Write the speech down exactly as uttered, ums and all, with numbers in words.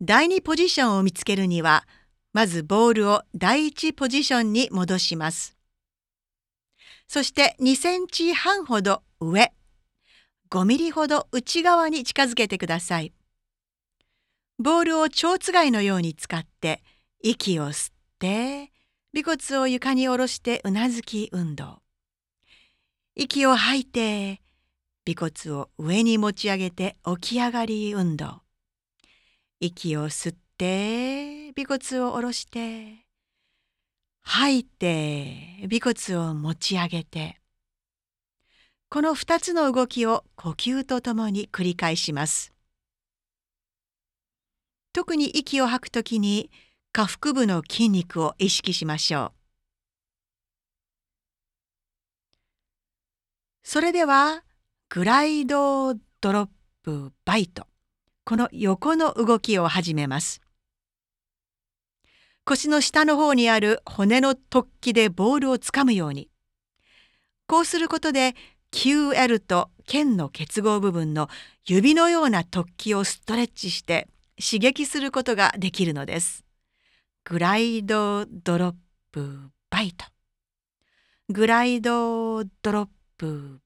だいにポジションを見つけるには、まずボールをだいいちポジションに戻します。そしてにセンチはんほど上、ごミリほど内側に近づけてください。ボールを蝶つがいのように使って息を吸って、尾骨を床に下ろしてうなずき運動。息を吐いて、尾骨を上に持ち上げて起き上がり運動。息を吸って、尾骨を下ろして、吐いて、尾骨を持ち上げて。このふたつの動きを呼吸とともに繰り返します。特に息を吐くときに下腹部の筋肉を意識しましょう。それでは、グライド、ドロップ、バイト。この横の動きを始めます。腰の下の方にある骨の突起でボールをつかむように。こうすることで キューエル と腱の結合部分の指のような突起をストレッチして刺激することができるのです。グライド、ドロップ、バイト。グライド、ドロップ、